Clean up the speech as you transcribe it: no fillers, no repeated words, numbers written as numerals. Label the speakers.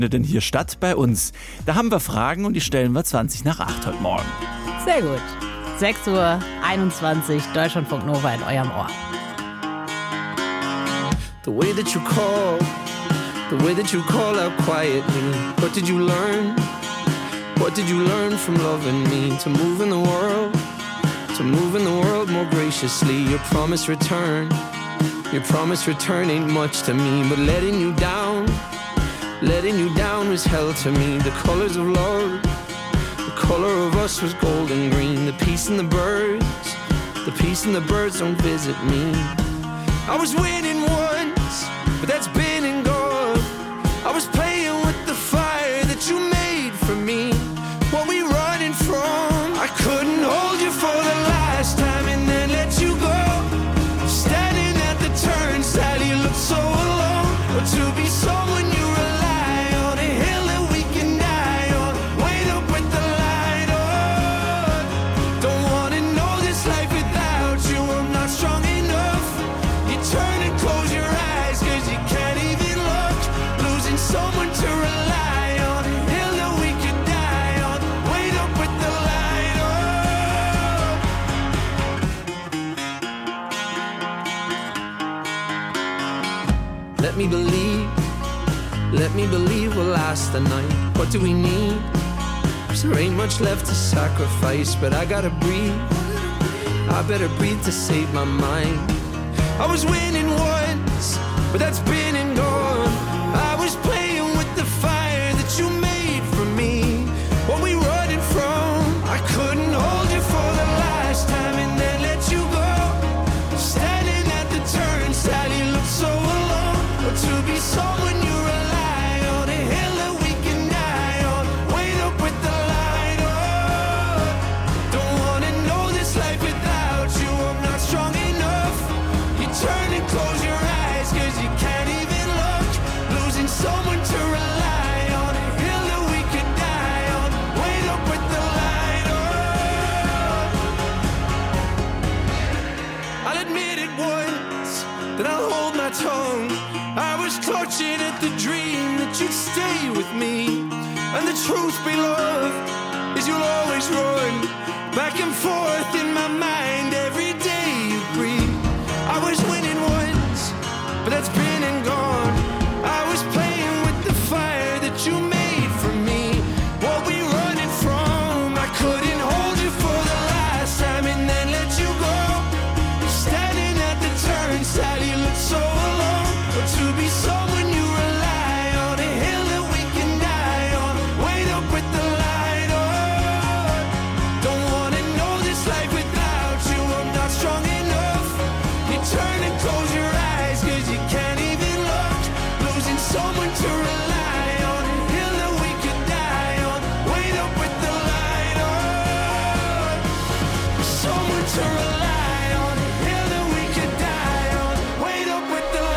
Speaker 1: denn hier statt bei uns? Da haben wir Fragen und die stellen wir 20 nach 8 heute Morgen.
Speaker 2: Sehr gut. 6:21 Uhr, Deutschlandfunk Nova in eurem Ohr.
Speaker 3: The way that you call out quietly. What did you learn? What did you learn from loving me? To move in the world more graciously. Your promise return ain't much to me, but letting you down was hell to me. The colors of love, the color of us was gold and green. The peace and the birds don't visit me. I was winning once, but that's been and gone. I was playing with the fire that you made for me. What we running from? I couldn't hold you for the last time and then let you go. Standing at the turnstile, you look so alone. But to be someone you rely on, a hill that we can die on. Wait up with the light on. Don't wanna know this life without you. I'm not strong enough. You turn and close your eyes, cause you can't even look. Losing someone to rely on, a hill that we can die on. Wait up with the light on. Let me believe we'll last the night. What do we need? 'Cause there ain't much left to sacrifice, but I gotta breathe. I better breathe to save my mind. I was winning once, but that's been and gone. I was playing with the fire that you made for me. What we running from? I couldn't hold you for the last time and then let you go. Standing at the turnstile, you look so alone. But to be someone you rely on, a hill that we can die on. Wait up with the light on. Don't wanna know this life without you. I'm not strong enough. You turn and close your eyes, cause you can't even look. Losing someone to rely on, a hill that we could die on. Wait up with the light on. I'll admit it once, then I'll hold my tongue. I was tortured at the dream that you'd stay with me. And the truth, beloved, is you'll always run back and forth in my mind every day you breathe. I was winning once, but that's been and gone. I was playing with the fire that you made for me. What we running from? I couldn't hold you for the last time and then let you go. Standing at the turnstile, you look so alone. But to be someone you rely on, a hill that we can die on. Wait up with the light on. Don't wanna know this life without you. I'm not strong enough. You turn and close your eyes, cause you can't even look. Losing someone to rely on, a hill that we could die on. Wait up with the light on. Someone to rely on.